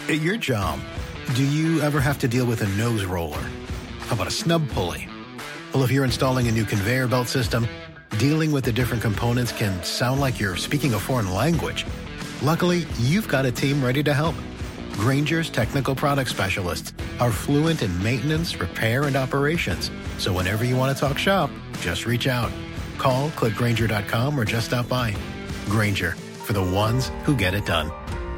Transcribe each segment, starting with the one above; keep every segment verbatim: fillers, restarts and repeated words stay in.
At your job, do you ever have to deal with a nose roller? How about a snub pulley? Well, if you're installing a new conveyor belt system, dealing with the different components can sound like you're speaking a foreign language. Luckily, you've got a team ready to help. Grainger's technical product specialists are fluent in maintenance, repair, and operations. So whenever you want to talk shop, just reach out. Call, click Grainger dot com, or just stop by. Grainger, for the ones who get it done.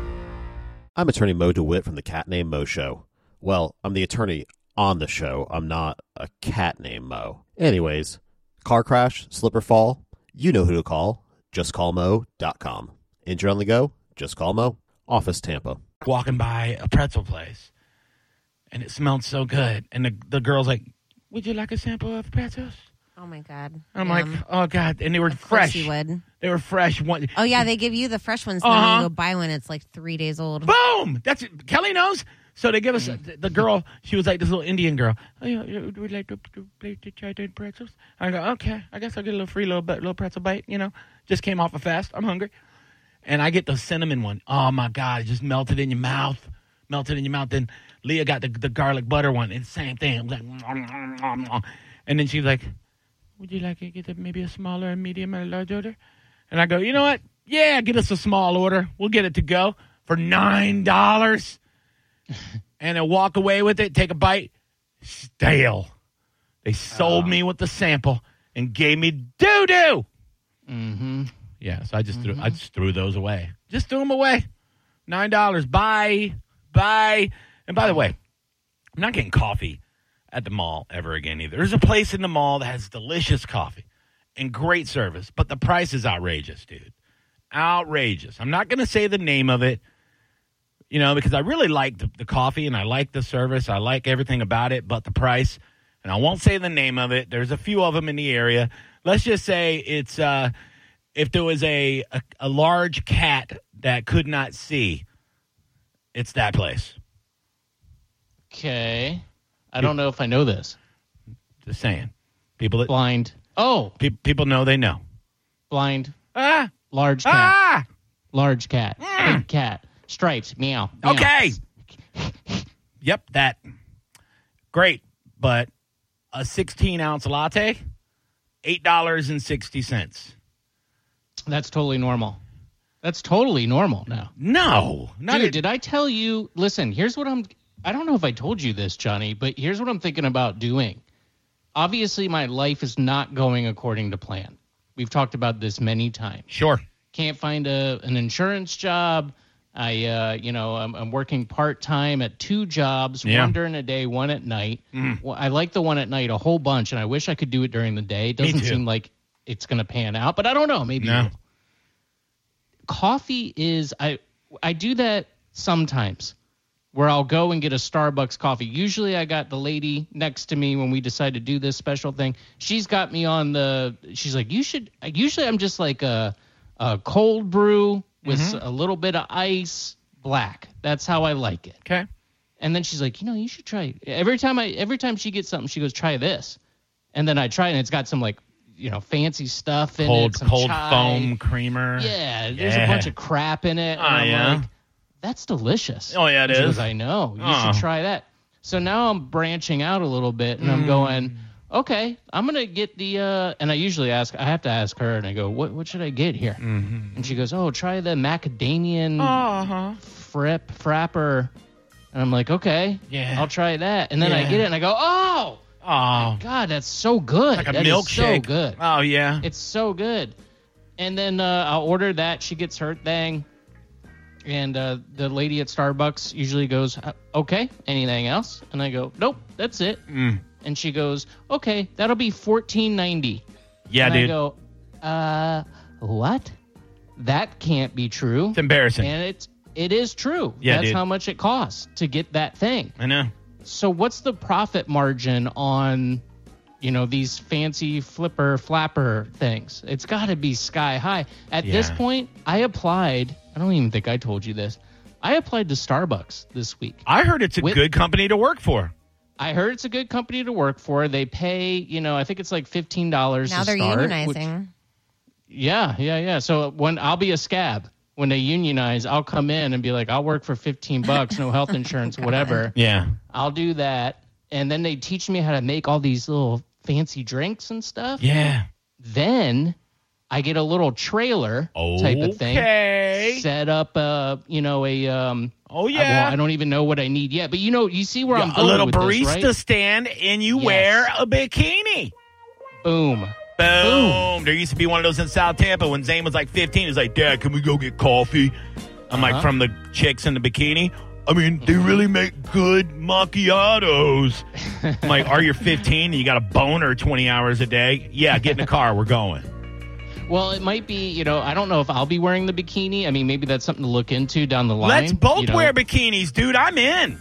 I'm attorney Mo DeWitt from the Cat Named Mo Show. Well, I'm the attorney on the show. I'm not a cat named Mo. Anyways, car crash, slip or fall, you know who to call. just call mo dot com. Injured on the go? Just call Mo. Office Tampa. Walking by a pretzel place, and it smelled so good. And the the girl's like, "Would you like a sample of pretzels?" Oh my God! And I'm Yum. like, "Oh God!" And they were Of fresh. course you would. They were fresh. One. Oh yeah, they give you the fresh ones. Then Uh-huh. when you go buy one, it's like three days old. Boom! That's it. Kelly knows. So they give us the, the girl. She was like this little Indian girl. Oh, yeah, yeah, would we like to, to, to, to try the pretzels? I go, okay. I guess I'll get a little free little bit, little pretzel bite. You know, just came off a fast. I'm hungry, and I get the cinnamon one. Oh my God! It just melted in your mouth. Melted in your mouth. Then Leah got the, the garlic butter one. And same thing. I was like, nom, nom, nom, nom. And then she's like, would you like to get a, maybe a smaller, a medium, or a large order? And I go, you know what? Yeah, get us a small order. We'll get it to go for nine dollars. And I walk away with it, take a bite. Stale. They sold Oh. me with the sample and gave me doo-doo. Mm-hmm. Yeah, so I just Mm-hmm. threw I just threw those away. Just threw them away. Nine dollars. Bye. Bye. And by the way, I'm not getting coffee at the mall ever again either. There's a place in the mall that has delicious coffee and great service, but the price is outrageous, dude. Outrageous. I'm not going to say the name of it, you know, because I really like the, the coffee and I like the service. I like everything about it, but the price, and I won't say the name of it. There's a few of them in the area. Let's just say it's uh, if there was a, a, a large cat that could not see, it's that place. Okay. I don't know if I know this. Just saying. People that Blind. Oh, pe- people know they know. blind. Ah! Large cat. Ah! Large cat. Big cat. Stripes. Meow. meow. Okay. Yep, that. Great. But a sixteen ounce latte, eight dollars and sixty cents. That's totally normal. That's totally normal now. No. Not Dude, a- did I tell you? Listen, here's what I'm. I don't know if I told you this, Johnny, but here's what I'm thinking about doing. Obviously, my life is not going according to plan. We've talked about this many times. Sure. Can't find a an insurance job. I, uh, you know, I'm, I'm working part time at two jobs, Yeah. one during the day, one at night. Mhm. Well, I like the one at night a whole bunch, and I wish I could do it during the day. It Me doesn't too. seem like it's going to pan out, but I don't know. Maybe No. it will. Coffee is I I do that sometimes, where I'll go and get a Starbucks coffee. Usually, I got the lady next to me when we decide to do this special thing. She's got me on the. She's like, you should. Usually, I'm just like a, a cold brew with Mm-hmm. a little bit of ice, black. That's how I like it. Okay. And then she's like, you know, you should try. Every time I, every time she gets something, she goes, try this. And then I try, and it's got some like, you know, fancy stuff in Cold it. Some cold chai. foam creamer. Yeah, there's Yeah. a bunch of crap in it. And Oh, I'm yeah? like, that's delicious. Oh, yeah, it And she is. goes, I know. You Oh. should try that. So now I'm branching out a little bit, and Mm. I'm going, okay, I'm going to get the, uh, and I usually ask, I have to ask her, and I go, what what should I get here? Mm-hmm. And she goes, oh, try the macadamian Uh-huh. frip, frapper. And I'm like, okay, Yeah. I'll try that. And then I Yeah. get it, and I go, oh, Oh. God, that's so good. Like a That is milkshake. so good. Oh, yeah. It's so good. And then uh, I'll order that. She gets her thing. And uh, the lady at Starbucks usually goes, "Uh, okay, anything else? And I go, nope, that's it. Mm. And she goes, okay, that'll be fourteen ninety. Yeah, and dude. I go, uh, what? That can't be true. It's embarrassing. And it's, it is true. Yeah, That's dude. how much it costs to get that thing. I know. So what's the profit margin on, you know, these fancy flipper flapper things? It's got to be sky high. At this Yeah. point, I applied. I don't even think I told you this. I applied to Starbucks this week. I heard it's a With- good company to work for. I heard it's a good company to work for. They pay, you know, I think it's like fifteen dollars Now to they're start. unionizing. which- yeah, yeah, yeah. So when I'll be a scab when they unionize, I'll come in and be like, I'll work for fifteen bucks, no health insurance, whatever. Yeah. I'll do that. And then they teach me how to make all these little fancy drinks and stuff. Yeah. Then I get a little trailer type of thing. Okay. Set up, a, you know, a... Um, Oh, I, yeah. well, I don't even know what I need yet. But, you know, you see where I'm a going little with barista this, right? stand, and you Yes. wear a bikini. Boom. Boom. Boom. There used to be one of those in South Tampa when Zane was like fifteen. He's like, Dad, can we go get coffee? I'm Uh-huh. like, from the chicks in the bikini? I mean, they really make good macchiatos. I'm like, are you fifteen and you got a boner twenty hours a day? Yeah, get in the car. We're going. Well, it might be, you know, I don't know if I'll be wearing the bikini. I mean, maybe that's something to look into down the line. Let's both you know? wear bikinis, dude. I'm in.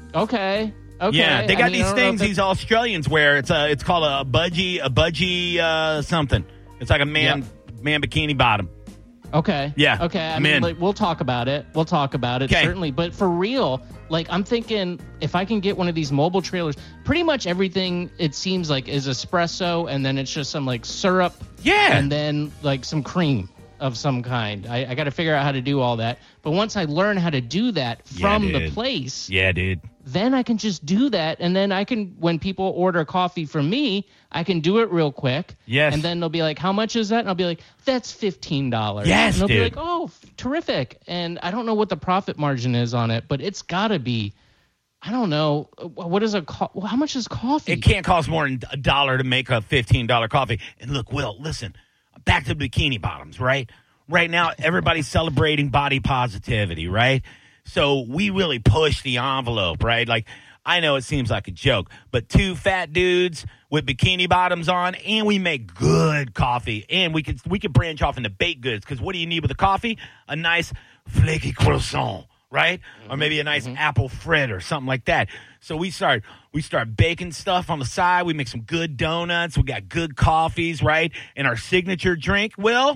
Okay. Okay. Yeah, they got I mean, these I don't know things if these Australians wear. It's a, it's called a budgie, a budgie uh, something. It's like a man, man bikini bottom. Okay. Yeah, Okay. I I'm mean, in. like, we'll talk about it. We'll talk about it, 'Kay. certainly. But for real, like, I'm thinking if I can get one of these mobile trailers, pretty much everything, it seems like, is espresso, and then it's just some, like, syrup. Yeah. And then, like, some cream of some kind. I, I got to figure out how to do all that. But once I learn how to do that from Yeah, the dude. place, Yeah, dude. then I can just do that. And then I can, when people order coffee from me, I can do it real quick. Yes. And then they'll be like, how much is that? And I'll be like, that's fifteen dollars. Yes, And they'll dude. be like, oh, f- terrific. And I don't know what the profit margin is on it, but it's got to be, I don't know. uh, What is a, co- well, how much is coffee? It can't cost more than a dollar to make a fifteen dollar coffee. And look, Will, listen, back to bikini bottoms, right? Right now, everybody's celebrating body positivity, right? So we really push the envelope, right? Like, I know it seems like a joke, but two fat dudes with bikini bottoms on, and we make good coffee, and we could we could branch off into baked goods. Because what do you need with a coffee? A nice flaky croissant, right? Or maybe a nice apple frit or something like that. So we start we start baking stuff on the side. We make some good donuts. We got good coffees, right? And our signature drink, Will,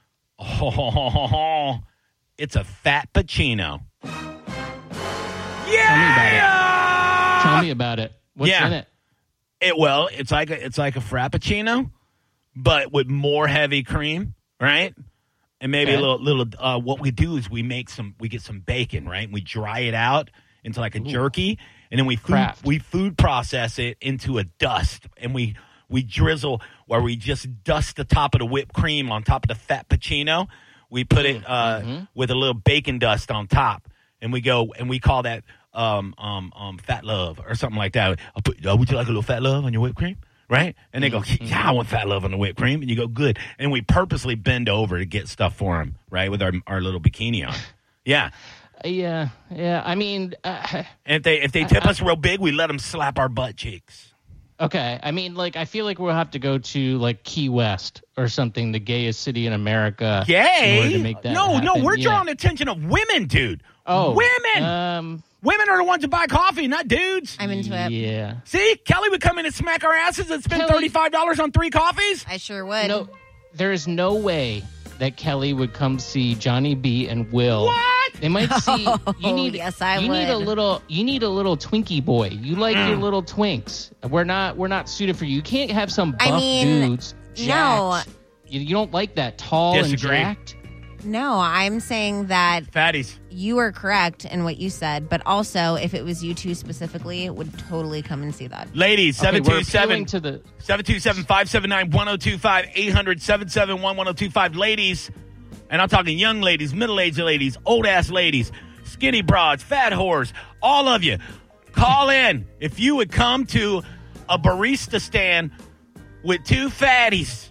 oh, it's a fat puccino. Yeah. Tell me about it. What's Yeah. in it? It well, it's like a, it's like a frappuccino, but with more heavy cream, right? And maybe Okay. a little little. Uh, what we do is we make some. We get some bacon, right? And we dry it out into like a jerky, and then we food, Craft. we food process it into a dust, and we we drizzle where we just dust the top of the whipped cream on top of the fat puccino. We put it uh, with a little bacon dust on top, and we go and we call that um, um, um, fat love or something like that. I'll put, uh, would you like a little fat love on your whipped cream? Right? And they go, yeah, I want fat love on the whipped cream. And you go, good. And we purposely bend over to get stuff for them, right, with our our little bikini on. Yeah. Uh, Yeah. Yeah. I mean, uh, And if they if they tip us real big, we let them slap our butt cheeks. okay. I mean, like, I feel like we'll have to go to, like, Key West or something, the gayest city in America. In order Gay? to make that No, no, happen. we're Yeah. drawing the attention of women, dude. Oh. Women. Um, Women are the ones who buy coffee, not dudes. I'm into it. yeah. See, Kelly would come in and smack our asses and spend Kelly- thirty-five dollars on three coffees. I sure would. No, there is no way that Kelly would come see Johnny B and Will. What? They might see you need yes, I you need a would. little you need a little Twinkie boy. You like Mm. your little twinks. We're not we're not suited for you. You can't have some buff I mean, dudes. no. jacked. You, you don't like that tall Disagree. and jacked. No, I'm saying that Fatties. you are correct in what you said, but also if it was you two specifically, would totally come and see that. Ladies, Okay, we're 727 appealing to the seven two seven, five seven nine, one oh two five, eight hundred, seven seven one, one oh two five. Ladies, and I'm talking young ladies, middle-aged ladies, old-ass ladies, skinny broads, fat whores, all of you, call in if you would come to a barista stand with two fatties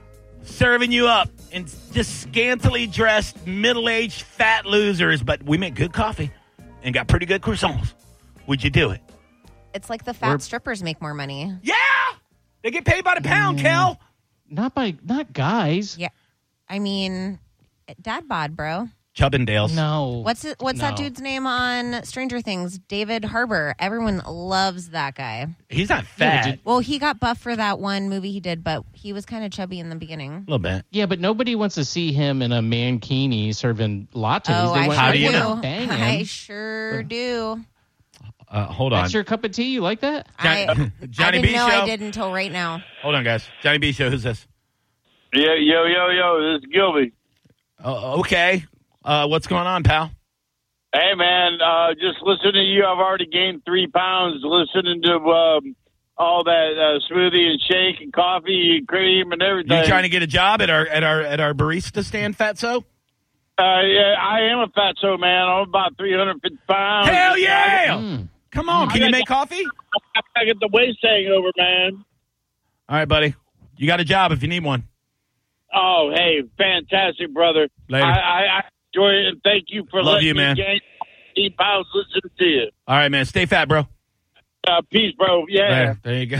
serving you up and just scantily dressed, middle-aged fat losers, but we make good coffee and got pretty good croissants. Would you do it? It's like the fat We're- strippers make more money. Yeah! They get paid by the pound, Kel. not by not guys. Yeah. I mean, dad bod, bro. Chubbindales. No. What's it, what's that No. dude's name on Stranger Things? David Harbour. Everyone loves that guy. He's not Yeah, fat. did- Well, he got buff for that one movie he did, but he was kind of chubby in the beginning. A little bit. Yeah, but nobody wants to see him in a mankini serving lattes. Oh, They I want- How sure do they you do. wanna know? bang him. I sure do. Uh, hold on. That's your cup of tea. You like that? Johnny, I, Johnny I B didn't know show. I did until right now. Hold on, guys. Johnny B show. Who's this? Yeah, yo, yo, yo, this is Gilby. Uh, okay. Uh, what's going on, pal? Hey, man, uh, just listening to you, I've already gained three pounds listening to um, all that uh, smoothie and shake and coffee and cream and everything. You trying to get a job at our at our at our barista stand, Fatso? Uh, yeah, I am a fatso, man. I'm about three hundred fifty pounds. Hell yeah! Mm. Come on, can you make coffee? I get the waist hangover, man. All right, buddy. You got a job if you need one. Oh, hey, fantastic, brother. Later. I, I, I enjoy it, and thank you for Love letting you, me man. gain eight pounds listening to you. All right, man. Stay fat, bro. Uh, peace, bro. Yeah. There, there you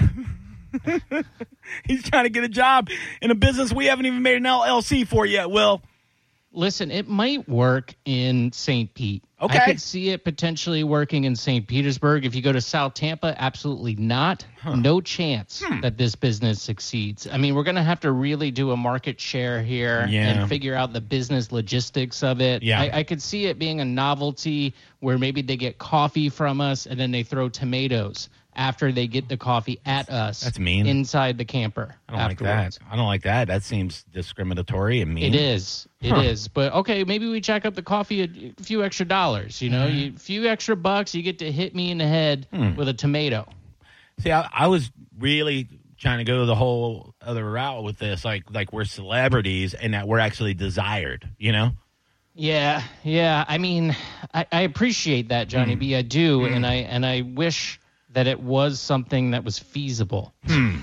go. He's trying to get a job in a business we haven't even made an L L C for yet, Will. Listen, it might work in Saint Pete. Okay. I could see it potentially working in Saint Petersburg. If you go to South Tampa, absolutely not. Huh. No chance Hmm. that this business succeeds. I mean, we're going to have to really do a market share here Yeah. and figure out the business logistics of it. Yeah. I, I could see it being a novelty where maybe they get coffee from us and then they throw tomatoes after they get the coffee at us. That's mean. Inside the camper. I don't afterwards. like that. I don't like that. That seems discriminatory and mean. It is. It Huh. is. But okay, maybe we jack up the coffee a, a few extra dollars. You know, a few extra bucks, you get to hit me in the head Hmm. with a tomato. See, I, I was really trying to go the whole other route with this, like like we're celebrities and that we're actually desired, you know? Yeah, yeah. I mean, I, I appreciate that, Johnny B. I do, and I and I wish that it was something that was feasible.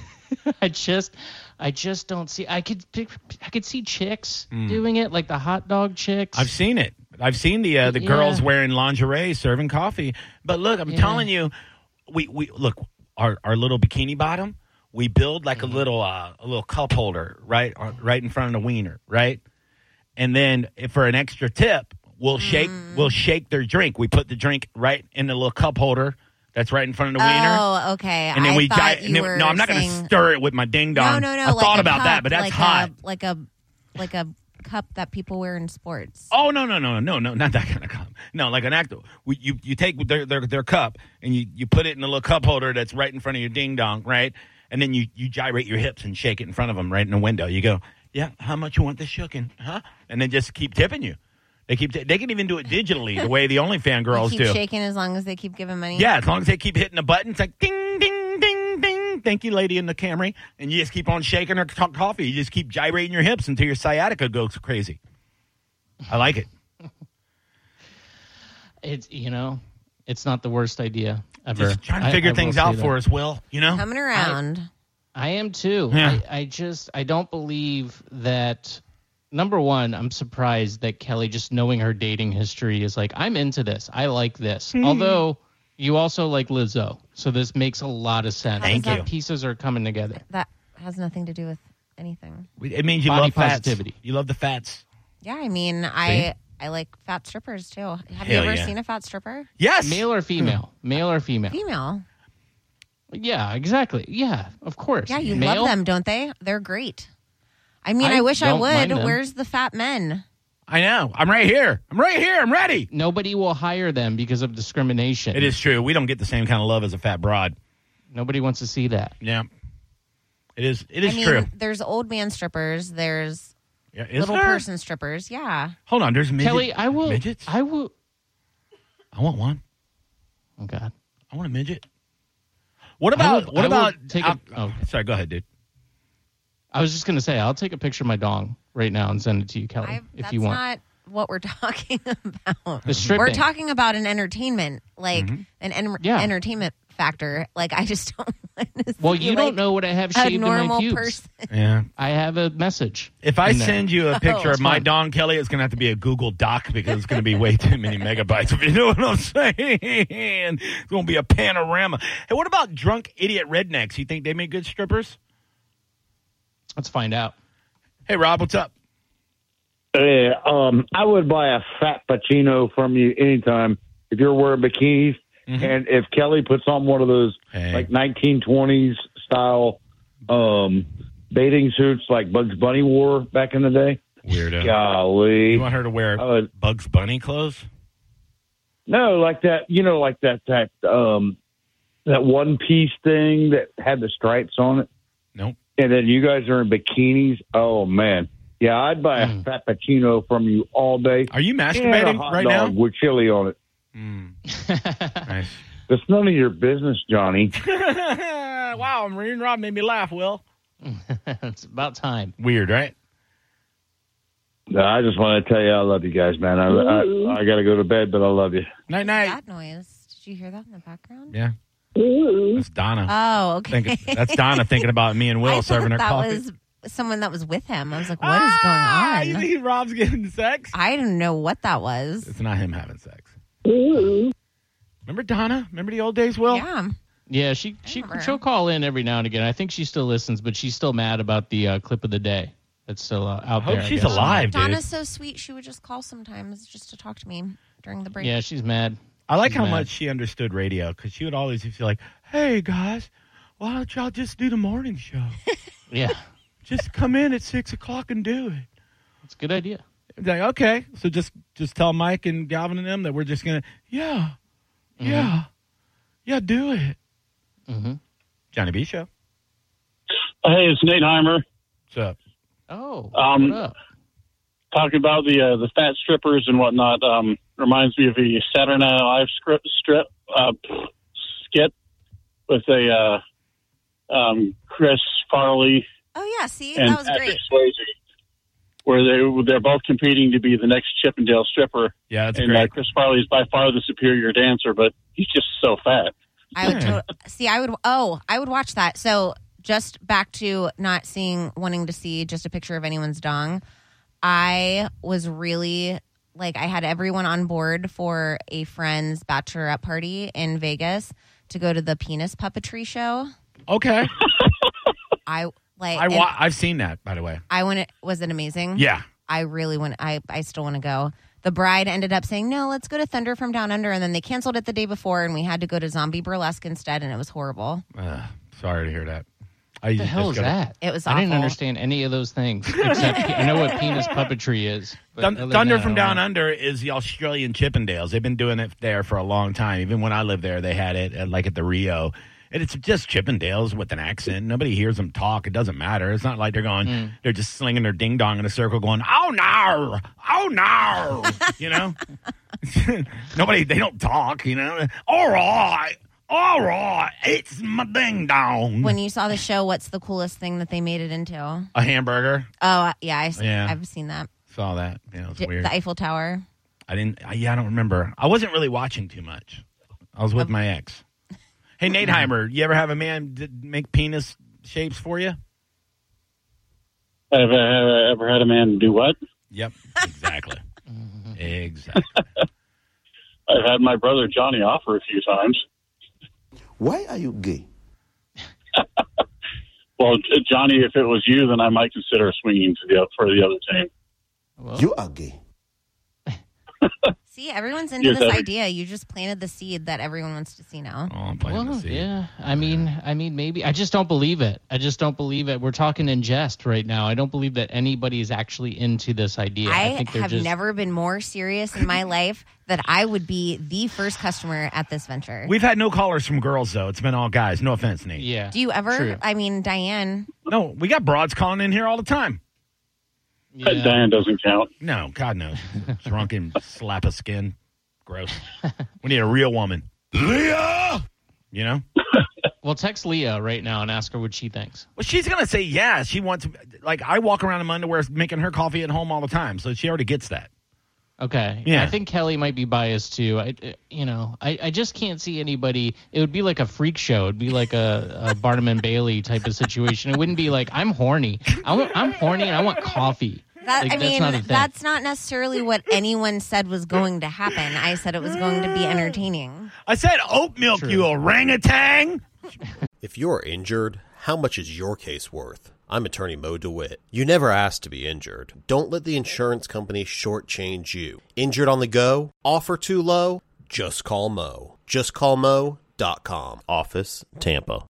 I just, I just don't see. I could, pick, I could see chicks doing it, like the hot dog chicks. I've seen it. I've seen the uh, the Yeah. girls wearing lingerie serving coffee. But look, I'm Yeah. telling you, we, we look our our little bikini bottom. We build like a little uh, a little cup holder right uh, right in front of the wiener, right? And then if for an extra tip, we'll shake we'll shake their drink. We put the drink right in the little cup holder that's right in front of the wiener. Oh, okay. And then I we thought gi- you and then- were no, I'm not going to saying- stir it with my ding dong. No, no, no. I like thought a about cup, that, but that's like hot. A, like a like a cup that people wear in sports. Oh no no no no no not that kind of cup. No, like an actor. We, you you take their, their their cup and you, you put it in a little cup holder that's right in front of your ding dong, right? And then you, you gyrate your hips and shake it in front of them right in the window. You go, yeah, how much you want this shookin', huh? And then just keep tipping you. They keep t- they can even do it digitally the way the OnlyFans girls You keep do. shaking as long as they keep giving money. Yeah, as long as they keep hitting the button, it's like ding ding ding ding. Thank you, lady in the Camry, and you just keep on shaking her co- coffee. You just keep gyrating your hips until your sciatica goes crazy. I like it. It's you know, it's not the worst idea ever. Just trying to I- figure I will things say out that. for us, Will. You know? Coming around. I am too. Yeah. I, I just I don't believe that. Number one, I'm surprised that Kelly, just knowing her dating history, is like, I'm into this. I like this. Hmm. Although you also like Lizzo, so this makes a lot of sense. Thank The you. Pieces are coming together. That has nothing to do with anything. It means you Body love fats. positivity. You love the fats. Yeah, I mean, I I like fat strippers too. Have Hell you ever yeah. seen a fat stripper? Yes. Male or female? Male or female? Female. Yeah, exactly. Yeah, of course. Yeah, you Male? love them, don't they? They're great. I mean, I I, wish I don't mind would. them. Where's the fat men? I know. I'm right here. I'm right here. I'm ready. Nobody will hire them because of discrimination. It is true. We don't get the same kind of love as a fat broad. Nobody wants to see that. Yeah. It is. It is I mean, true. there's old man strippers. There's Yeah, is little there? person strippers. Yeah. Hold on. There's midget, Kelly, I will. midgets. I will. I want one. Oh God. I want a midget. What I about will- what I will about? take a- uh, oh. Sorry, go ahead, dude. I was just gonna say I'll take a picture of my dong right now and send it to you, Kelly, I, if that's you want. not what we're talking about. The stripping. We're talking about an entertainment, like Mm-hmm. an en- Yeah. entertainment factor. Like I just don't want to Well, see, you like, don't know what I have a shaved in my normal pubes. person. Yeah. I have a message. If I in there. send you a picture of it's my fine. dong, Kelly, it's going to have to be a Google Doc because it's going to be way too many megabytes. If you know what I'm saying, it's going to be a panorama. Hey, what about drunk idiot rednecks? You think they make good strippers? Let's find out. Hey, Rob, what's up? Yeah, um, I would buy a fat Pacino from you anytime if you're wearing bikinis. Mhm. And if Kelly puts on one of those Hey. like nineteen twenties style um, bathing suits like Bugs Bunny wore back in the day, Weirdo. golly. You want her to wear I would- Bugs Bunny clothes? no, like that, you know, like that, that, um, that one piece thing that had the stripes on it. Nope. And then you guys are in bikinis. Oh, man. Yeah, I'd buy a Mm. Frappuccino from you all day. Are you And a masturbating hot right dog now? with chili on it. Mm. Nice. That's none of your business, Johnny. Wow, Marine Rob made me laugh, Will. It's about time. Weird, right? No, I just want to tell you I love you guys, man. I, I, I got to go to bed, but I love you. Night, night. That noise. Did you hear that in the background? Yeah. That's Donna. Oh, okay. Thinking, that's Donna thinking about me and I Will thought serving her that coffee. was someone that was with him. I was like, what is Ah, going You on? think Rob's getting sex? I didn't know what that was. It's not him having sex. Remember Donna? Remember the old days, Will? Yeah. Yeah, she she remember. she'll call in every now and again. I think she still listens, but she's still mad about the uh, clip of the day. That's still uh, out I hope there. I she's guess. alive, dude. Donna's so sweet. She would just call sometimes just to talk to me during the break. Yeah, she's mad. I like She's how mad. much she understood radio because she would always be like, hey, guys, why don't y'all just do the morning show? Yeah, Just come in at six o'clock and do it. it's a good idea. Like, okay, so just just tell Mike and Galvin and them that we're just going to, yeah, Mm-hmm. yeah, yeah, do it. Mm-hmm. Johnny B. Show. Hey, it's Nate Heimer. What's up? Oh, Um, what up? Talking about the uh, the fat strippers and whatnot. Um, reminds me of a Saturday Night Live script strip uh, skit with a uh, um, Chris Farley Oh, yeah. See, and that was Patrick great. Swayze, where they they're both competing to be the next Chippendale stripper. Yeah, that's and great. Uh, Chris Farley is by far the superior dancer, but he's just so fat. I would Yeah. to- see. I would. Oh, I would watch that. So just back to not seeing, wanting to see just a picture of anyone's dong. I was really like, I had everyone on board for a friend's bachelorette party in Vegas to go to the penis puppetry show. Okay. I like. I and wa- I've seen that, by the way. I went. Was it amazing? Yeah. I really want. I I still want to go. The bride ended up saying, no, let's go to Thunder from Down Under. And then they canceled it the day before, and we had to go to Zombie Burlesque instead, and it was horrible. Uh, sorry to hear that. I What the hell is that? It was I didn't awful. understand any of those things. Except I know what penis puppetry is. but Thun- other than Thunder that, from I don't Down know. Under is the Australian Chippendales. They've been doing it there for a long time. Even when I lived there, they had it at, like at the Rio. And it's just Chippendales with an accent. Nobody hears them talk. It doesn't matter. It's not like they're going, Mm. they're just slinging their ding dong in a circle going, oh no, oh no, you know? Nobody, they don't talk, you know? All right, all right, it's my ding dong. When you saw the show, what's the coolest thing that they made it into? Oh, A hamburger. uh, yeah, I, Yeah. I've seen that. Saw that. Yeah, it was D- weird. The Eiffel Tower. I didn't. I, yeah, I don't remember. I wasn't really watching too much. I was with my ex. Hey, Nate Heimer, you ever have a man d- make penis shapes for you? Have I ever had a man do what? Yep, exactly, exactly. I've had my brother Johnny offer a few times. Why are you gay? Well, J- Johnny, if it was you, then I might consider swinging to the for the other team. Well, You are gay. See, everyone's into Yes, this sir. idea. You just planted the seed that everyone wants to see now. Oh, I'm playing well, to see. yeah. I mean, I mean, maybe. I just don't believe it. I just don't believe it. We're talking in jest right now. I don't believe that anybody is actually into this idea. I, I think they're have just. never been more serious in my life that I would be the first customer at this venture. We've had no callers from girls though. It's been all guys. No offense, Nate. Yeah. Do you ever? True. I mean, Diane. No, we got broads calling in here all the time. But Yeah. Diane doesn't count. No, God knows. Drunken slap of skin. Gross. We need a real woman. Leah! You know? Well, text Leah right now and ask her what she thinks. Well, she's going to say yeah. She wants, like, I walk around in my underwear making her coffee at home all the time. So she already gets that. Okay. Yeah. I think Kelly might be biased too. I, you know, I, I just can't see anybody. It would be like a freak show. It'd be like a, a Barnum and Bailey type of situation. It wouldn't be like I'm horny. I want, I'm horny and I want coffee. That Like, I that's mean, not a thing. that's not necessarily what anyone said was going to happen. I said it was going to be entertaining. I said oat milk, True. you orangutan. If you're injured, how much is your case worth? I'm attorney Mo DeWitt. You never asked to be injured. Don't let the insurance company shortchange you. Injured on the go? Offer too low? Just call Mo. just call mo dot com. Office, Tampa.